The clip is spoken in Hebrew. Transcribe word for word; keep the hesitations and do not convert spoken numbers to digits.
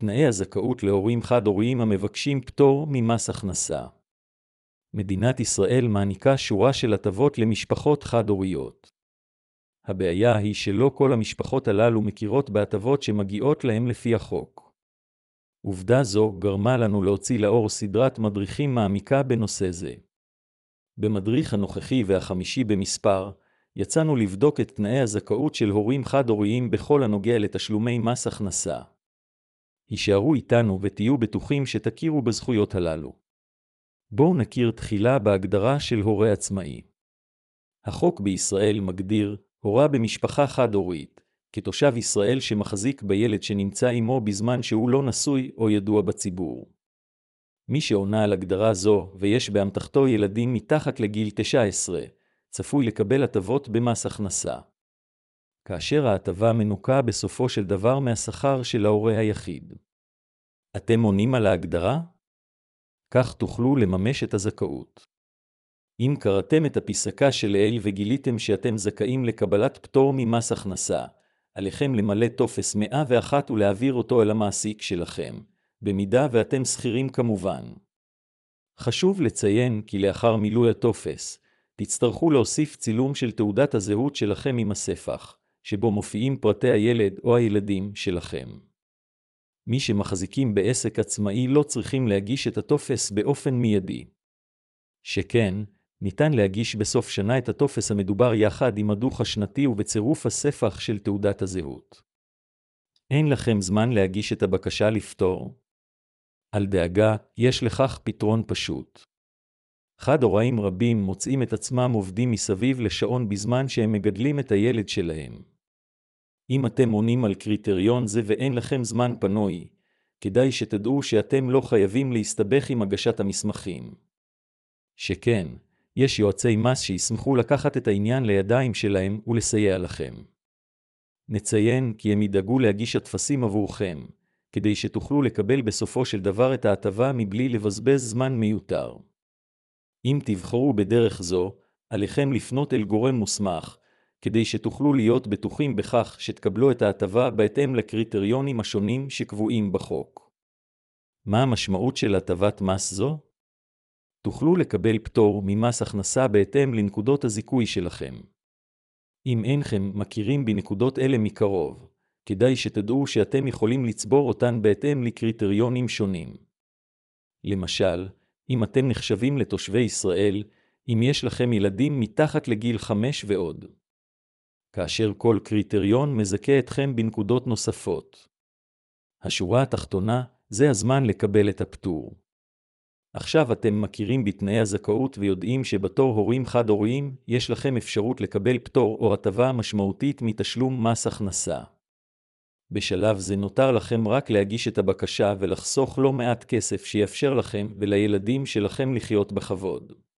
תנאי הזכאות להורים חד-הוריים המבקשים פטור ממס הכנסה. מדינת ישראל מעניקה שורה של הטבות למשפחות חד-הוריות. הבעיה היא שלא כל המשפחות הללו מכירות בהטבות שמגיעות להם לפי החוק. עובדה זו גרמה לנו להוציא לאור סדרת מדריכים מעמיקה בנושא זה. במדריך הנוכחי והחמישי במספר, יצאנו לבדוק את תנאי הזכאות של הורים חד-הוריים בכל הנוגע לתשלומי מס הכנסה. הישארו איתנו ותהיו בטוחים שתכירו בזכויות הללו. בואו נכיר תחילה בהגדרה של הורה עצמאי. החוק בישראל מגדיר הורה במשפחה חד-הורית, כתושב ישראל שמחזיק בילד שנמצא עמו בזמן שהוא לא נשוי או ידוע בציבור. מי שעונה על הגדרה זו ויש באמתחתו ילדים מתחת לגיל תשע עשרה, צפוי לקבל הטבות במס הכנסה. כאשר ההטבה מנוקה בסופו של דבר מהשכר של ההורה היחיד. אתם עונים על ההגדרה? כך תוכלו לממש את הזכאות. אם קראתם את הפסקה שלעיל וגיליתם שאתם זכאים לקבלת פטור ממס הכנסה, עליכם למלא טופס מאה ואחת ולהעביר אותו אל המעסיק שלכם, במידה ואתם שכירים כמובן. חשוב לציין כי לאחר מילוי הטופס, תצטרכו להוסיף צילום של תעודת הזהות שלכם עם הספח, שבו מופיעים פרטי הילד או הילדים שלכם. מי שמחזיקים בעסק עצמאי לא צריכים להגיש את הטופס באופן מיידי. שכן, ניתן להגיש בסוף שנה את הטופס המדובר יחד עם הדוח השנתי ובצירוף הספח של תעודת הזהות. אין לכם זמן להגיש את הבקשה לפטור? אל דאגה, יש לכך פתרון פשוט. חד-הוריים רבים מוצאים את עצמם עובדים מסביב לשעון בזמן שהם מגדלים את הילד שלהם. אם אתם עונים על קריטריון זה ואין לכם זמן פנוי, כדאי שתדעו שאתם לא חייבים להסתבך עם הגשת המסמכים. שכן, יש יועצי מס שישמחו לקחת את העניין לידיים שלהם ולסייע לכם. נציין כי הם ידאגו להגיש הטפסים עבורכם, כדי שתוכלו לקבל בסופו של דבר את ההטבה מבלי לבזבז זמן מיותר. אם תבחרו בדרך זו, עליכם לפנות אל גורם מוסמך, כדי שתוכלו להיות בטוחים בכך שתקבלו את ההטבה בהתאם לקריטריונים השונים שקבועים בחוק. מה המשמעות של הטבת מס זו? תוכלו לקבל פטור ממס הכנסה בהתאם לנקודות הזיכוי שלכם. אם אינכם מכירים בנקודות אלה מקרוב, כדאי שתדעו שאתם יכולים לצבור אותן בהתאם לקריטריונים שונים. למשל, אם אתם נחשבים לתושבי ישראל, אם יש לכם ילדים מתחת לגיל חמש ועוד. כאשר כל קריטריון מזכה אתכם בנקודות נוספות. השורה התחתונה, זה הזמן לקבל את הפטור. עכשיו אתם מכירים בתנאי הזכאות ויודעים שבתור הורים חד-הוריים יש לכם אפשרות לקבל פטור או הטבה משמעותית מתשלום מס הכנסה. בשלב זה נותר לכם רק להגיש את הבקשה ולחסוך לא מעט כסף שיאפשר לכם ולילדים שלכם לחיות בכבוד.